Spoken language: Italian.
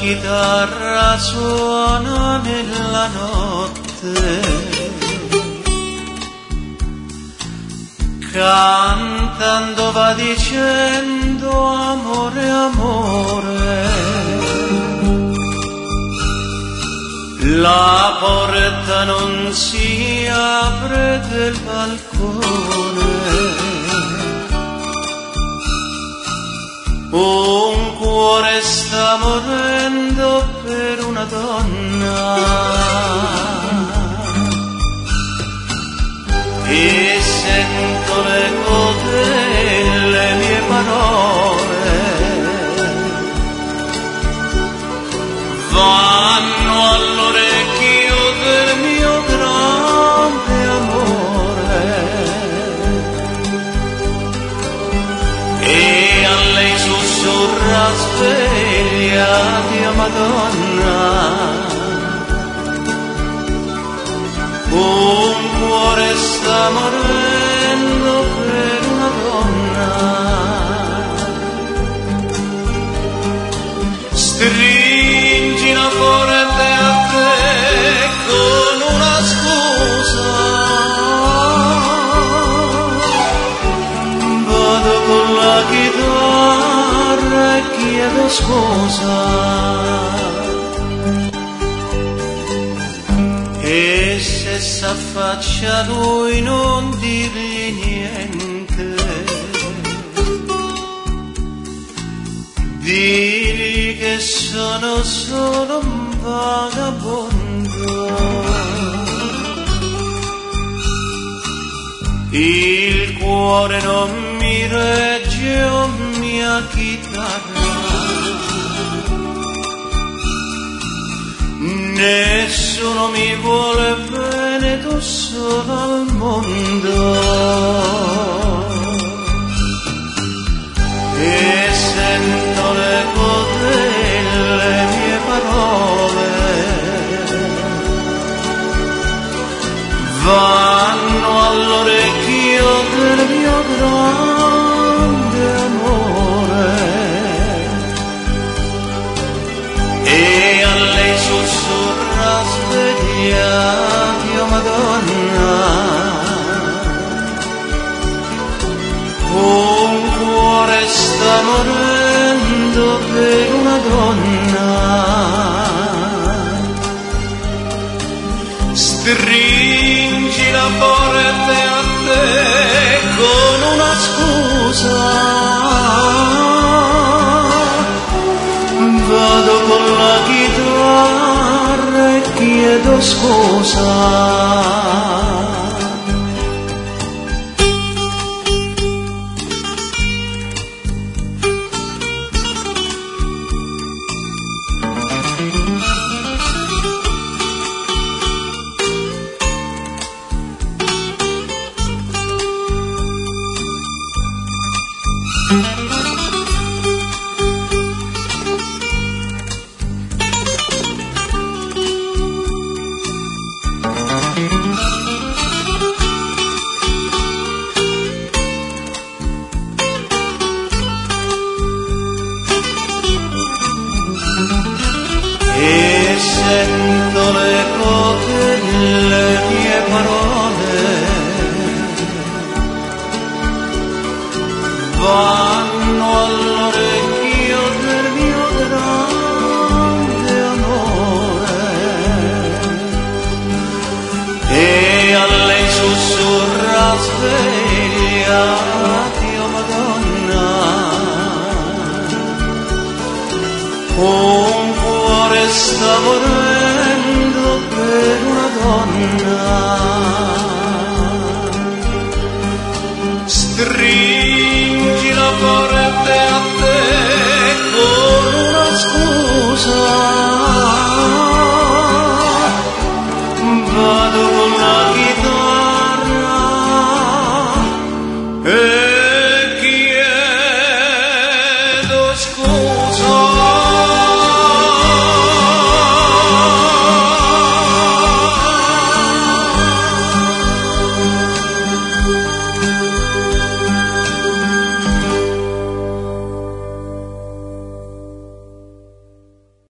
chitarra suona nella notte, cantando va dicendo amore, amore. La porta non si apre del balcone, un cuore sta morendo per una donna e sento l'eco delle mie parole, vanno all'orecchio del mio grande amore e a lei sussurra svegliati, Madonna. Un cuore sta morendo per una donna, stringila forte a te con una scusa, vado con la chitarra e chiedo scusa. E se s'affaccia lui non dirgli niente, digli che sono solo un vagabondo, il cuore non mi regge o mia chitarra, nessuno mi vuole bene, tu solo al mondo, e sento l'eco delle mie parole, vanno all'orecchio del mio grande amore e a lei sussurra svegliati, oh Madonna. Un cuore sta morendo per una donna, stringila forte a te con una scusa, vado con la chitarra e chiedo scusa. E sento l'eco delle mie parole, vanno all'orecchio del mio grande amore e a lei sussurra svegliati, oh Madonna. Un cuore sta morendo per una donna